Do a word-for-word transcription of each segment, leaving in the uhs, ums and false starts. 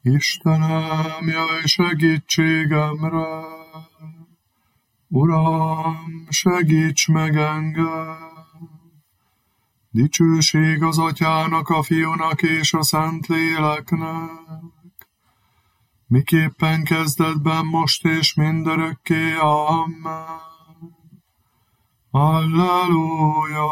Istenem, jöjj segítségemre, Uram, segíts meg engem! Dicsőség az Atyának, a Fiúnak és a Szentléleknek, miképpen kezdetben, most és mindörökké. Amen. Alleluja!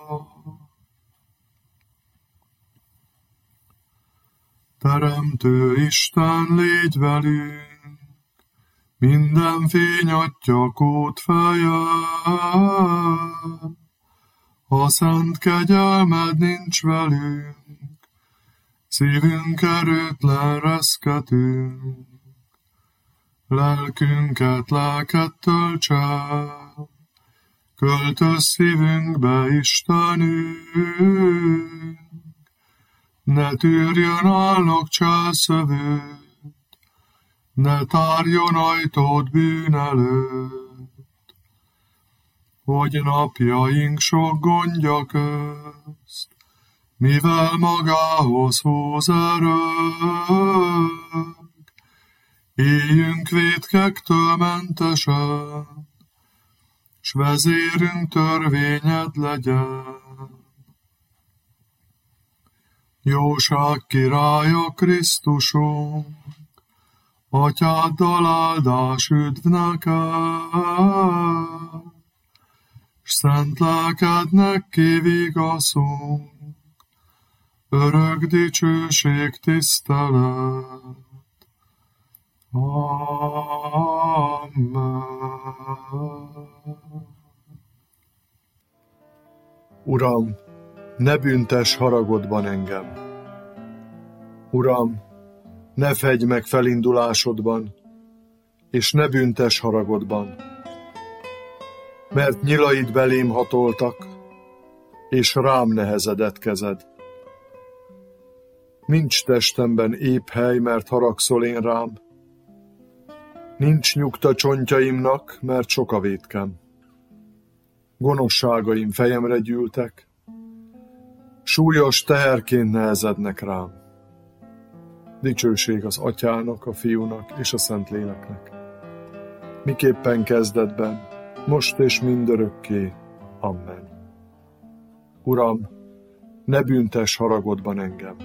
Teremtő Isten, légy velünk, minden fény Atya kód feje. Ha szent kegyelmed nincs velünk, szívünk erőtlen reszketünk. Lelkünket lelket töltse, költöz szívünkbe Istenünk. Ne tűrjön álnok cselszövőt, ne tárjon ajtót bűn előtt, hogy napjaink sok gondja közt, mivel magához húz erők, éljünk vétkektől mentesen, s vezérünk törvényed legyen. Jóság királya Krisztusunk, Atyáddal áldás üdv neked, s szent lelkednek kivigaszunk, örök dicsőség, tisztelet. Amen. Uram, ne büntess haragodban engem. Uram, ne fegy meg felindulásodban, és ne büntess haragodban, mert nyilaid belém hatoltak, és rám nehezedett kezed. Nincs testemben épp hely, mert haragszol én rám, nincs nyugta csontjaimnak, mert sok a vétkem. Gonoszságaim fejemre gyűltek, súlyos teherként nehezednek rám. Dicsőség az Atyának, a Fiúnak és a Szentléleknek, miképpen kezdetben, most és mindörökké. Amen. Uram, ne büntess haragodban engem.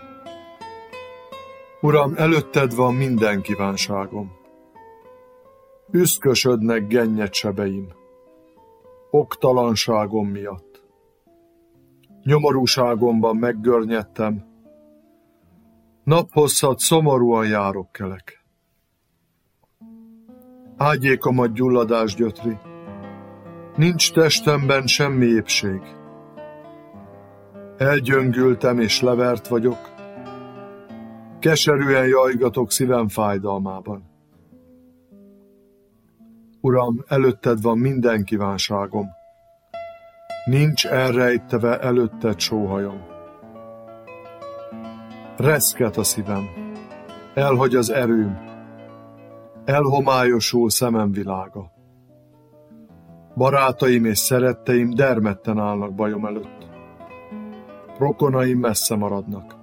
Uram, előtted van minden kívánságom. Üszkösödnek gennyed sebeim, oktalanságom miatt. Nyomorúságomban meggörnyedtem, naphosszat szomorúan járok kelek. Ágyékomat gyulladás gyötri, nincs testemben semmi épség. Elgyöngültem és levert vagyok, keserűen jajgatok szívem fájdalmában. Uram, előtted van minden kívánságom, nincs elrejtve előtted sóhajom. Reszket a szívem, elhagy az erőm, elhomályosul szemem világa. Barátaim és szeretteim dermedten állnak bajom előtt, rokonaim messze maradnak.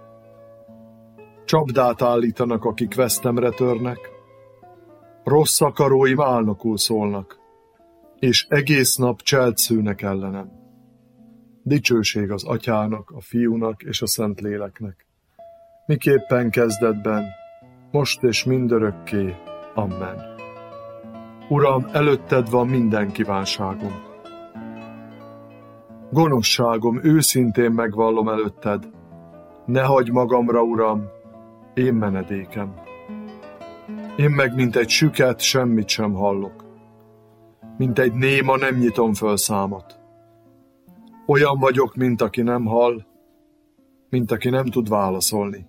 Csapdát állítanak, akik vesztemre törnek, rossz akaróim álnokul szólnak, és egész nap cselt szűnek ellenem. Dicsőség az Atyának, a Fiúnak és a Szentléleknek, miképpen kezdetben, most és mindörökké. Amen. Uram, előtted van minden kívánságom. Gonoszságom őszintén megvallom előtted, ne hagyj magamra, Uram, én menedékem. Én meg, mint egy süket, semmit sem hallok. Mint egy néma, nem nyitom föl számat. Olyan vagyok, mint aki nem hall, mint aki nem tud válaszolni.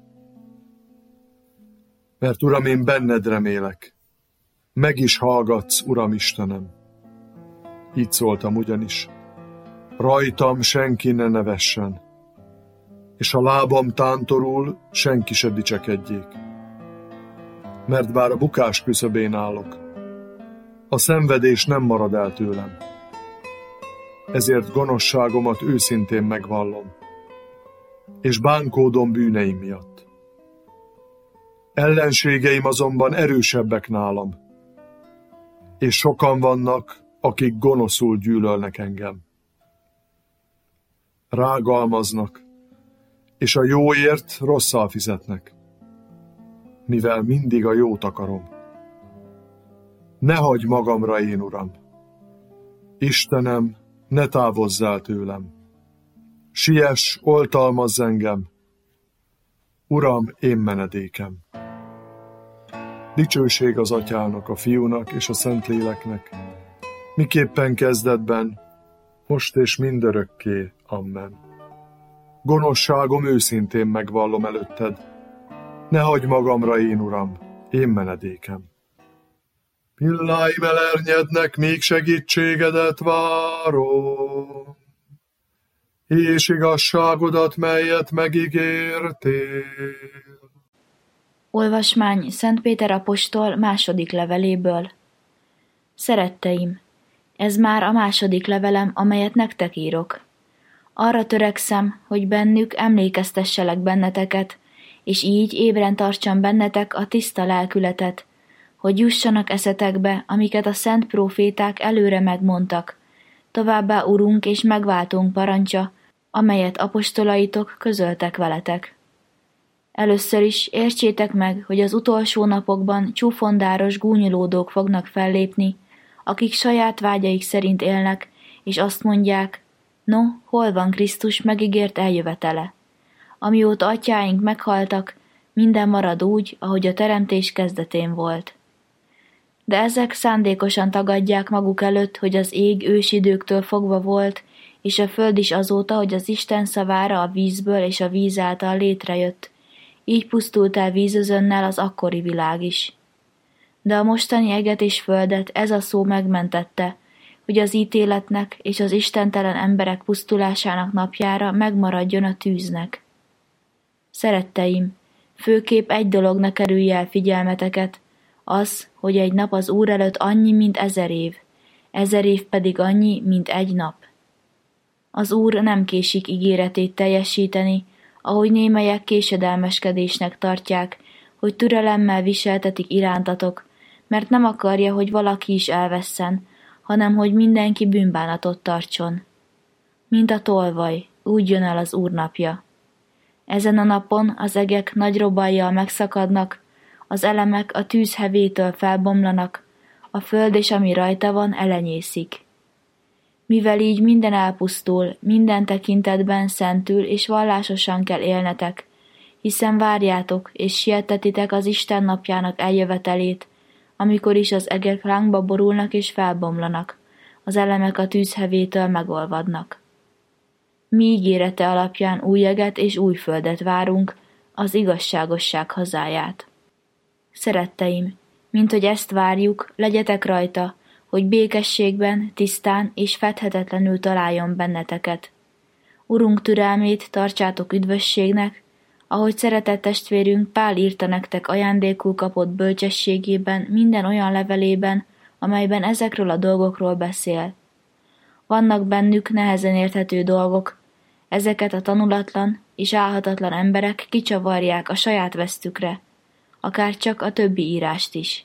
Mert, Uram, én benned remélek. Meg is hallgatsz, Uram Istenem. Így szóltam ugyanis. Rajtam senki ne nevessen, és a lábam tántorul, senki se dicsekedjék. Mert bár a bukás küszöbén állok, a szenvedés nem marad el tőlem. Ezért gonoszságomat őszintén megvallom, és bánkódom bűneim miatt. Ellenségeim azonban erősebbek nálam, és sokan vannak, akik gonoszul gyűlölnek engem. Rágalmaznak, és a jóért rosszal fizetnek, mivel mindig a jót akarom. Ne hagyj magamra, én Uram! Istenem, ne távozz el tőlem! Siess, oltalmazz engem! Uram, én menedékem! Dicsőség az Atyának, a Fiúnak és a Szentléleknek, miképpen kezdetben, most és mindörökké. Amen. Gonoszságom őszintén megvallom előtted. Ne hagyj magamra, én Uram, én menedékem. Pilláim elernyednek, még segítségedet várom, és igazságodat, melyet megígértél. Olvasmány Szent Péter apostol második leveléből. Szeretteim, ez már a második levelem, amelyet nektek írok. Arra törekszem, hogy bennük emlékeztesselek benneteket, és így ébren tartsam bennetek a tiszta lelkületet, hogy jussanak eszetekbe, amiket a szent próféták előre megmondtak, továbbá Urunk és megváltónk parancsa, amelyet apostolaitok közöltek veletek. Először is értsétek meg, hogy az utolsó napokban csúfondáros gúnyolódók fognak fellépni, akik saját vágyaik szerint élnek, és azt mondják, no, hol van Krisztus megígért eljövetele? Amióta atyáink meghaltak, minden marad úgy, ahogy a teremtés kezdetén volt. De ezek szándékosan tagadják maguk előtt, hogy az ég ősidőktől fogva volt, és a föld is azóta, hogy az Isten szavára a vízből és a víz által létrejött. Így pusztult el vízözönnel az akkori világ is. De a mostani eget és földet ez a szó megmentette, hogy az ítéletnek és az istentelen emberek pusztulásának napjára megmaradjon a tűznek. Szeretteim, főképp egy dolognak kerülj el figyelmeteket, az, hogy egy nap az Úr előtt annyi, mint ezer év, ezer év pedig annyi, mint egy nap. Az Úr nem késik ígéretét teljesíteni, ahogy némelyek késedelmeskedésnek tartják, hogy türelemmel viseltetik irántatok, mert nem akarja, hogy valaki is elvesszen, hanem hogy mindenki bűnbánatot tartson. Mint a tolvaj, úgy jön el az Úr napja. Ezen a napon az egek nagy robajjal megszakadnak, az elemek a tűz hevétől felbomlanak, a föld és ami rajta van elenyészik. Mivel így minden elpusztul, minden tekintetben szentül és vallásosan kell élnetek, hiszen várjátok és sietetitek az Isten napjának eljövetelét, amikor is az egek lángba borulnak és felbomlanak, az elemek a tűzhevétől megolvadnak. Mi ígérete alapján új eget és új földet várunk, az igazságosság hazáját. Szeretteim, mint hogy ezt várjuk, legyetek rajta, hogy békességben, tisztán és fedhetetlenül találjon benneteket. Urunk türelmét tartsátok üdvösségnek, ahogy szeretett testvérünk Pál írta nektek ajándékul kapott bölcsességében minden olyan levelében, amelyben ezekről a dolgokról beszél. Vannak bennük nehezen érthető dolgok, ezeket a tanulatlan és álhatatlan emberek kicsavarják a saját vesztükre, akár csak a többi írást is.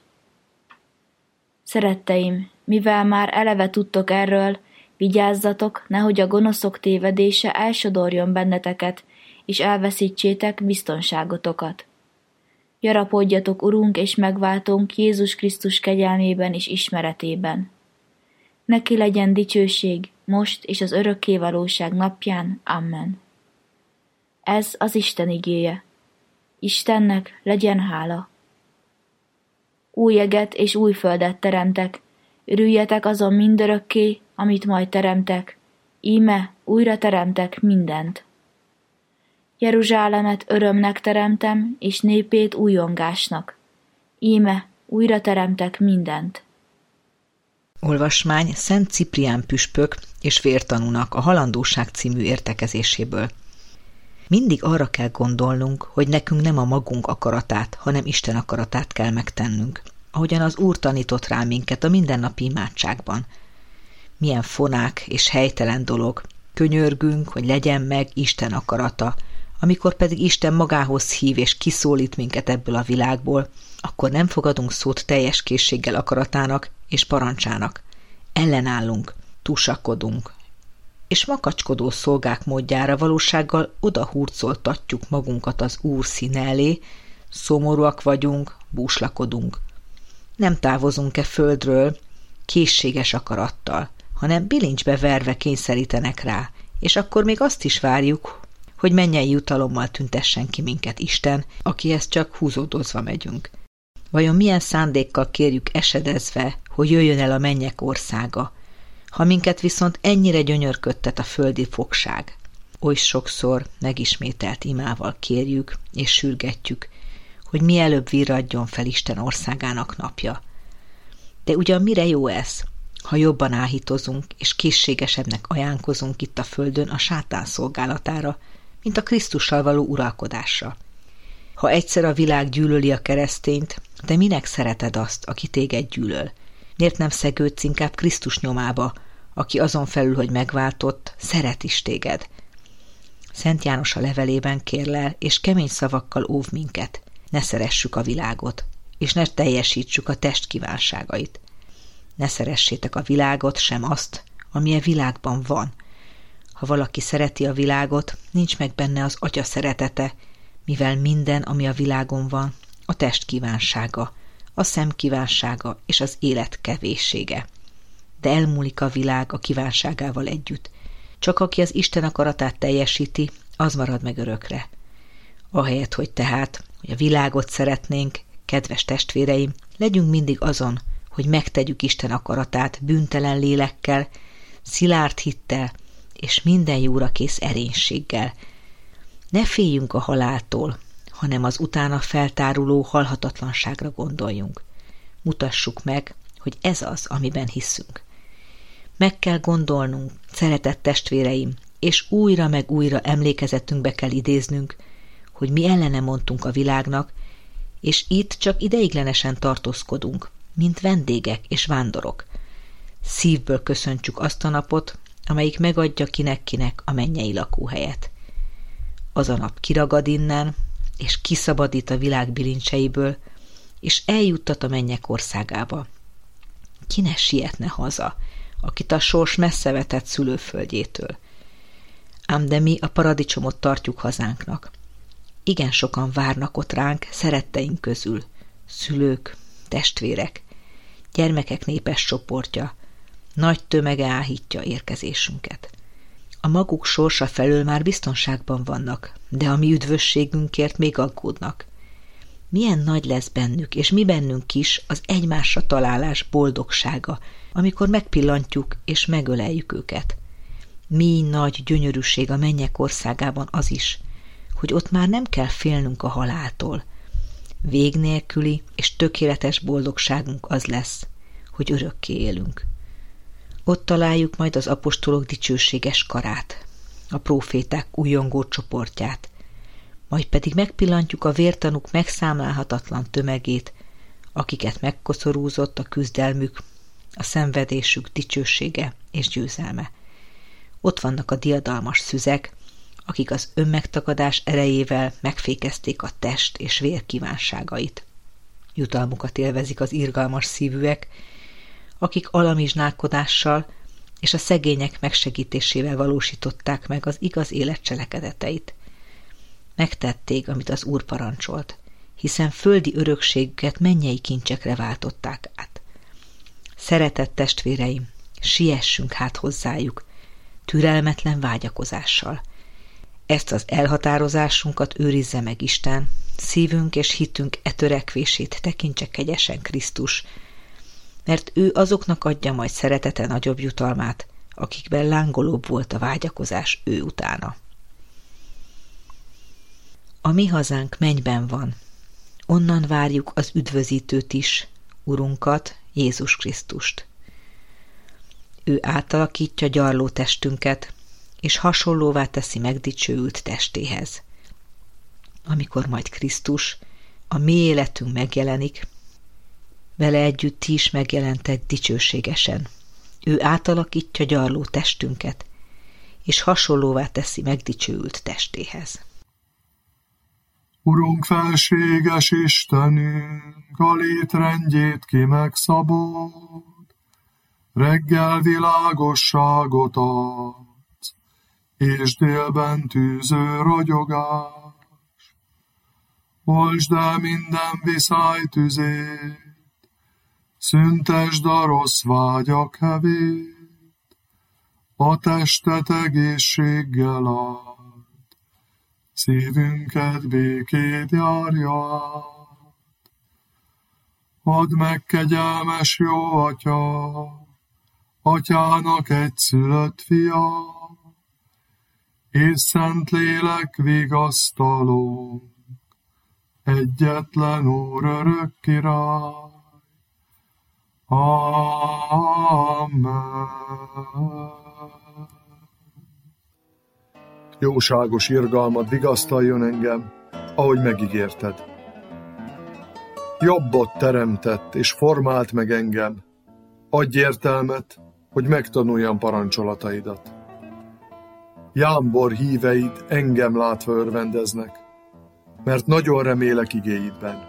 Szeretteim, mivel már eleve tudtok erről, vigyázzatok, nehogy a gonoszok tévedése elsodorjon benneteket, és elveszítsétek biztonságotokat. Gyarapodjatok Urunk és megváltónk Jézus Krisztus kegyelmében és ismeretében. Neki legyen dicsőség, most és az örökkévalóság napján. Amen. Ez az Isten igéje. Istennek legyen hála. Új eget és új földet teremtek, örüljetek azon mindörökké, amit majd teremtek, íme újra teremtek mindent. Jeruzsálemet örömnek teremtem, és népét újongásnak. Íme újra teremtek mindent. Olvasmány Szent Ciprián püspök és vértanúnak a Halandóság című értekezéséből. Mindig arra kell gondolnunk, hogy nekünk nem a magunk akaratát, hanem Isten akaratát kell megtennünk, ahogyan az Úr tanított rá minket a mindennapi imádságban. Milyen fonák és helytelen dolog, könyörgünk, hogy legyen meg Isten akarata, Amikor pedig Isten magához hív és kiszólít minket ebből a világból, akkor nem fogadunk szót teljes készséggel akaratának és parancsának. Ellenállunk, tusakodunk, és makacskodó szolgák módjára valósággal odahurcoltatjuk magunkat az Úr színe elé, szomorúak vagyunk, búslakodunk. Nem távozunk-e földről készséges akarattal, hanem bilincsbe verve kényszerítenek rá, és akkor még azt is várjuk, hogy mennyei jutalommal tüntessen ki minket Isten, akihez csak húzódozva megyünk. Vajon milyen szándékkal kérjük esedezve, hogy jöjjön el a mennyek országa, ha minket viszont ennyire gyönyörködtet a földi fogság? Oly sokszor megismételt imával kérjük és sürgetjük, hogy mielőbb virradjon fel Isten országának napja. De ugyan mire jó ez, ha jobban áhítozunk és készségesebbnek ajánkozunk itt a földön a sátán szolgálatára, mint a Krisztussal való uralkodásra? Ha egyszer a világ gyűlöli a keresztényt, de minek szereted azt, aki téged gyűlöl? Miért nem szegődsz inkább Krisztus nyomába, aki azon felül, hogy megváltott, szeret is téged? Szent János a levelében kérlel, és kemény szavakkal óv minket. Ne szeressük a világot, és ne teljesítsük a test kívánságait. Ne szeressétek a világot, sem azt, ami a világban van. Ha valaki szereti a világot, nincs meg benne az Atya szeretete, mivel minden, ami a világon van, a test kívánsága, a szem kívánsága és az élet kevéssége. De elmúlik a világ a kívánságával együtt. Csak aki az Isten akaratát teljesíti, az marad meg örökre. Ahelyett, hogy tehát, hogy a világot szeretnénk, kedves testvéreim, legyünk mindig azon, hogy megtegyük Isten akaratát bűntelen lélekkel, szilárd hittel és minden jóra kész erénységgel. Ne féljünk a haláltól, hanem az utána feltáruló halhatatlanságra gondoljunk. Mutassuk meg, hogy ez az, amiben hiszünk. Meg kell gondolnunk, szeretett testvéreim, és újra meg újra emlékezetünkbe kell idéznünk, hogy mi ellene mondtunk a világnak, és itt csak ideiglenesen tartózkodunk, mint vendégek és vándorok. Szívből köszöntsük azt a napot, amelyik megadja kinek-kinek a mennyei lakóhelyet. Az a nap kiragad innen, és kiszabadít a világ bilincseiből, és eljuttat a mennyek országába. Ki ne sietne haza, akit a sors messze vetett szülőföldjétől? Ám de mi a paradicsomot tartjuk hazánknak. Igen sokan várnak ott ránk szeretteink közül, szülők, testvérek, gyermekek népes csoportja, nagy tömege áhítja érkezésünket. A maguk sorsa felől már biztonságban vannak, de a mi üdvösségünkért még aggódnak. Milyen nagy lesz bennük, és mi bennünk is az egymásra találás boldogsága, amikor megpillantjuk és megöleljük őket. Mi nagy gyönyörűség a mennyek országában az is, hogy ott már nem kell félnünk a haláltól. Vég nélküli és tökéletes boldogságunk az lesz, hogy örökké élünk. Ott találjuk majd az apostolok dicsőséges karát, a próféták újongó csoportját, majd pedig megpillantjuk a vértanúk megszámlálhatatlan tömegét, akiket megkoszorúzott a küzdelmük, a szenvedésük dicsősége és győzelme. Ott vannak a diadalmas szüzek, akik az önmegtagadás erejével megfékezték a test és vér kívánságait. Jutalmukat élvezik az irgalmas szívűek, akik alamizsnálkodással és a szegények megsegítésével valósították meg az igaz élet cselekedeteit. Megtették, amit az Úr parancsolt, hiszen földi örökségüket mennyei kincsekre váltották át. Szeretett testvéreim, siessünk hát hozzájuk, türelmetlen vágyakozással. Ezt az elhatározásunkat őrizze meg Isten, szívünk és hitünk e törekvését tekintse kegyesen Krisztus, mert ő azoknak adja majd szeretete nagyobb jutalmát, akikben lángolóbb volt a vágyakozás ő utána. A mi hazánk mennyben van, onnan várjuk az üdvözítőt is, Urunkat, Jézus Krisztust. Ő átalakítja gyarló testünket, és hasonlóvá teszi megdicsőült testéhez. Amikor majd Krisztus, a mi életünk megjelenik, vele együtt ti is megjelentek dicsőségesen. Ő átalakítja gyarló testünket, és hasonlóvá teszi megdicsőült testéhez. Urunk, felséges Istenünk, a létrendjét ki megszabod, reggel világosságot adsz, és délben tűző ragyogás. Oltsd el minden viszály tüzét, szüntesd a rossz vágyak hevét, a testet egészséggel ad, szívünket békét járja át. Add meg, kegyelmes jó Atya, Atyának egyszülött fia, és Szentlélek vigasztaló, egyetlen Úr, örök király. Amen. Jóságos irgalmad vigasztaljon engem, ahogy megígérted. Jobbot teremtett és formált meg engem, adj értelmet, hogy megtanuljam parancsolataidat. Jámbor híveid engem látva örvendeznek, mert nagyon remélek igéidben.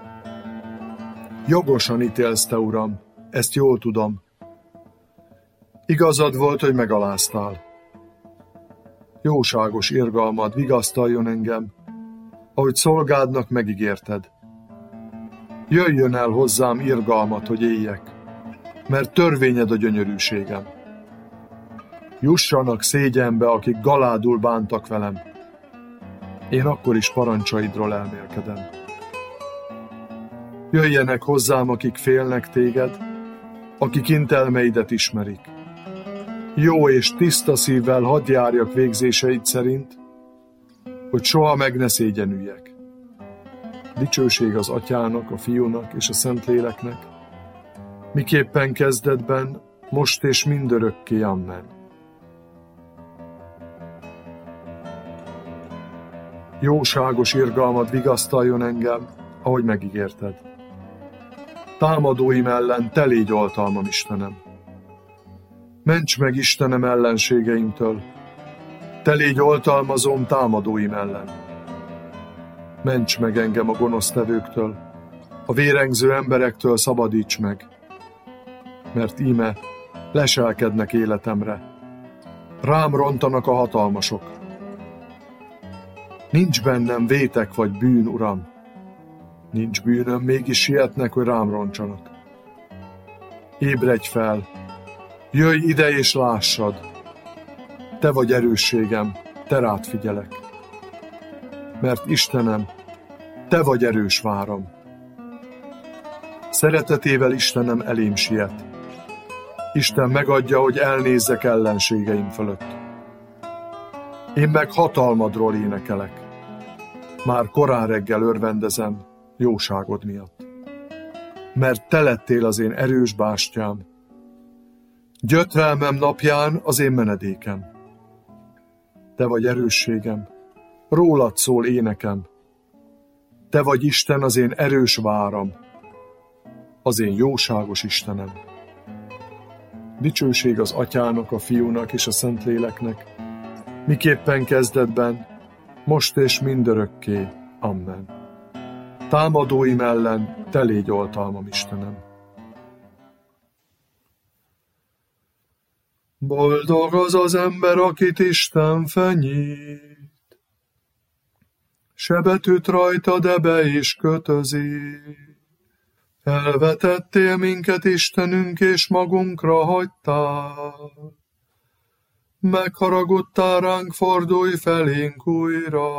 Jogosan ítélsz, te Uram, ezt jól tudom. Igazad volt, hogy megaláztál. Jóságos irgalmad vigasztaljon engem, ahogy szolgádnak megígérted. Jöjjön el hozzám irgalmat, hogy éljek, mert törvényed a gyönyörűségem. Jussanak szégyenbe, akik galádul bántak velem. Én akkor is parancsaidról elmélkedem. Jöjjenek hozzám, akik félnek téged, akik intelmeidet ismerik. Jó és tiszta szívvel hadd járjak végzéseid szerint, hogy soha meg ne szégyenüljek. Dicsőség az Atyának, a Fiúnak és a Szentléleknek, miképpen kezdetben, most és mindörökké. Amen. Jóságos irgalmad vigasztaljon engem, ahogy megígérted. Támadóim ellen te légy oltalmam, Istenem. Ments meg, Istenem, ellenségeimtől, te légy oltalmazom támadóim ellen. Ments meg engem a gonosztevőktől, a vérengző emberektől szabadíts meg, mert íme leselkednek életemre, rám rontanak a hatalmasok. Nincs bennem vétek vagy bűn, Uram, nincs bűnöm, mégis sietnek, hogy rám roncsanak. Ébredj fel, jöjj ide és lássad, te vagy erősségem, te rád figyelek. Mert Istenem, te vagy erős váram. Szeretetével Istenem elém siet. Isten megadja, hogy elnézzek ellenségeim fölött. Én meg hatalmadról énekelek. Már korán reggel örvendezem jóságod miatt. Mert te lettél az én erős bástyám, gyötrelmem napján az én menedékem. Te vagy erősségem, rólad szól énekem. Te vagy Isten, az én erős váram, az én jóságos Istenem. Dicsőség az Atyának, a Fiúnak és a Szentléleknek, miképpen kezdetben, most és mindörökké. Amen. Támadóim ellen te légy oltalmam, Istenem. Boldog az az ember, akit Isten fenyít, sebet üt rajta, de be is kötözi. Elvetettél minket, Istenünk, és magunkra hagytál. Megharagudtál ránk, fordulj felénk újra.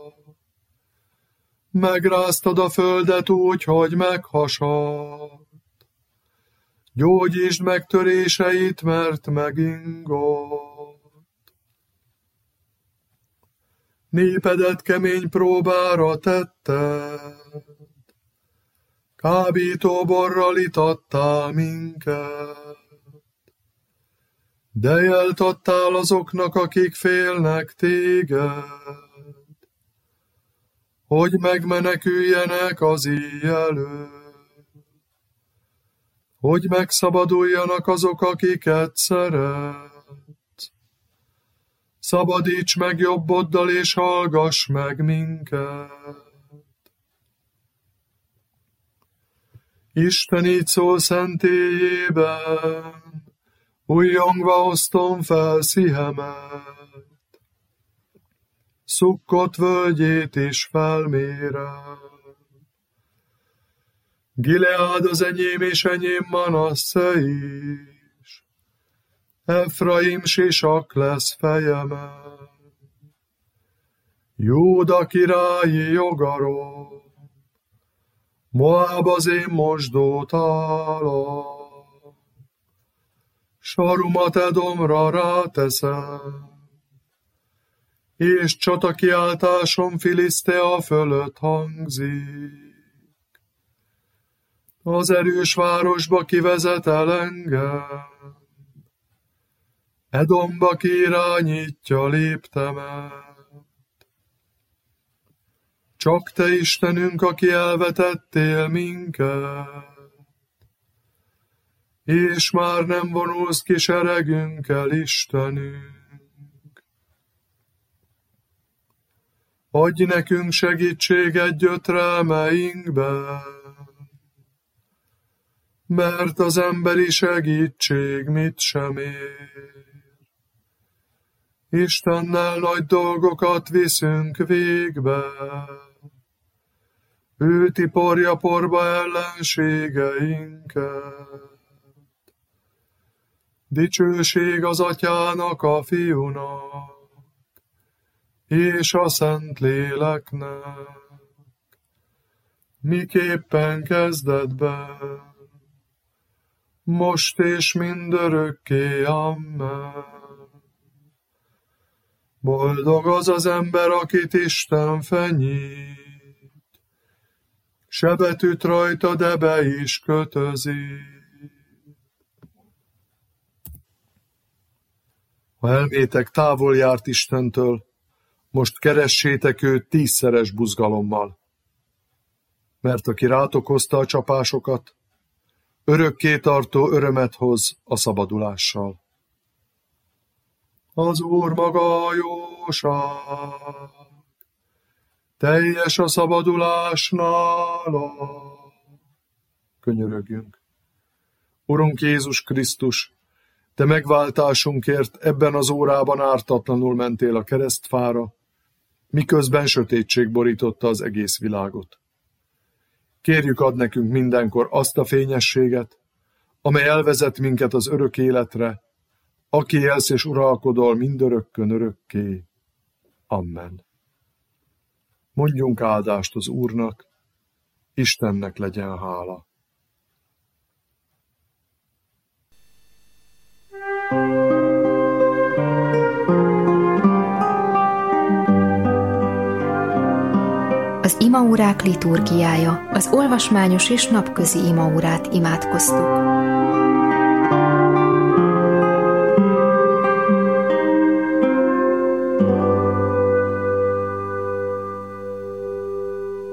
Megráztad a földet úgy, hogy meghasadt. Gyógyítsd meg töréseit, mert megingott. Népedet kemény próbára tetted, kábítóborral itattál minket. De jelt adtál azoknak, akik félnek téged, hogy megmeneküljenek az íj előtt, hogy megszabaduljanak azok, akiket szeretsz. Szabadíts meg jobboddal, és hallgass meg minket. Isten így szól szentélyében, újjongva osztom fel szívemet. Szukkot völgyét is felmérem. Gileád az enyém és enyém Manasszé is. Efraim sisak lesz fejemen. Júda királyi jogarom. Moáb az én mosdótálam. Sarumat Edomra ráteszem. És csatakiáltásom Filisztea fölött hangzik. Az erős városba kivezet el engem, Edomba kirányítja léptemet. Csak te Istenünk, aki elvetettél minket, és már nem vonulsz ki seregünkkel, Istenünk. Adj nekünk segítséget gyötrelmeinkben, mert az emberi segítség mit sem ér. Istennel nagy dolgokat viszünk végbe, ő tiporja porba ellenségeinket. Dicsőség az Atyának, a Fiúnak, és a Szentléleknek, miképpen kezdetben, most és mindörökké, amen. Boldog az az ember, akit Isten fenyít, sebet üt rajta, de be is kötözi. Ha elmétek távol járt Istentől, most keressétek őt tízszeres buzgalommal. Mert aki rátok hozta a csapásokat, örökké tartó örömet hoz a szabadulással. Az Úr maga a jóság, teljes a szabadulás nála. Könyörögjünk. Urunk Jézus Krisztus, te megváltásunkért ebben az órában ártatlanul mentél a keresztfára, miközben sötétség borította az egész világot. Kérjük, add nekünk mindenkor azt a fényességet, amely elvezet minket az örök életre, aki élsz és uralkodol mindörökkön örökké. Amen. Mondjunk áldást az Úrnak, Istennek legyen hála. Az imaórák liturgiája, az olvasmányos és napközi imaórát imádkoztuk.